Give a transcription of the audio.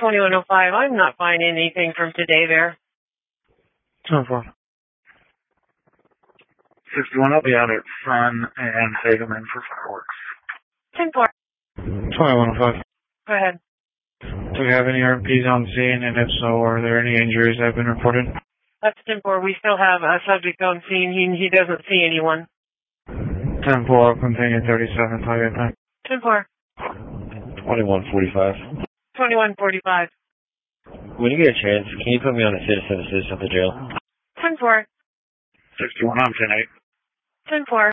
2105. I'm not finding anything from today there. 10-4. 61, I'll be out at Sun and Hageman for fireworks. 10-4. 2105. Go ahead. Do we have any RPs on scene, and if so, are there any injuries that have been reported? That's 10-4. We still have a subject on scene. He doesn't see anyone. 10-4, continue 37, target time. 10-4. 2145. 2145. When you get a chance, can you put me on a citizen assist at the jail? 10-4. 61, I'm 10-8. 10-4.